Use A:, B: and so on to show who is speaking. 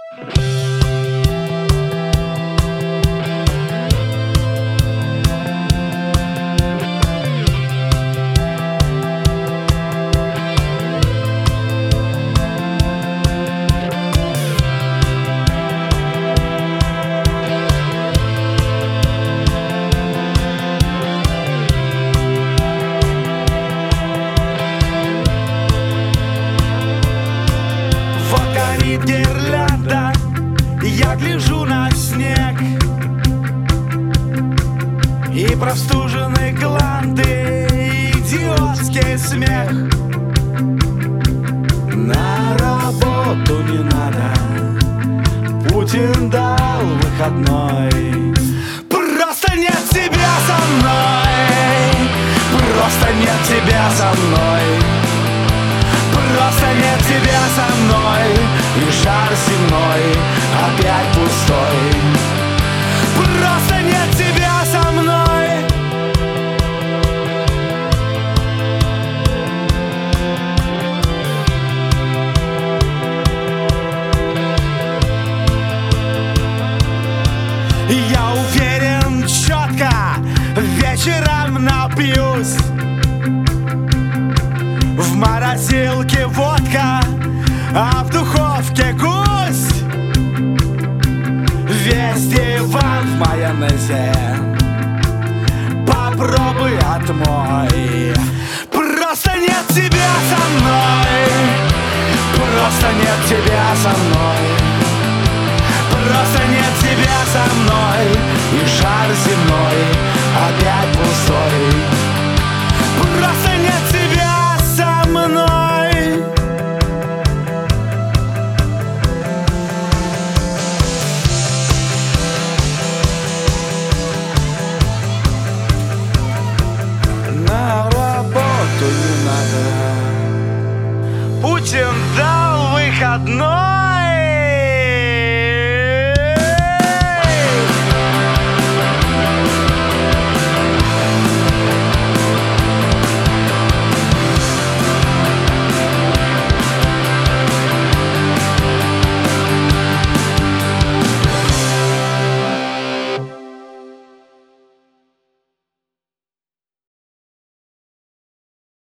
A: Гирлянда, я гляжу на снег и простуженные гланды, идиотский смех. На работу не надо, Путин дал выходной. Просто нет тебя со мной, просто нет тебя со мной. Просто нет тебя со мной, и шар земной опять пустой. Просто нет тебя со мной. Я уверен четко, вечером напьюсь. В морозилке водка, а в духовке гусь. Весь диван в майонезе, попробуй отмой. Просто нет тебя со мной, просто нет тебя со мной. Просто нет тебя со мной, и шар земной опять пустой. Просто нет тебя со мной. На работу не надо, Путин дал выходной.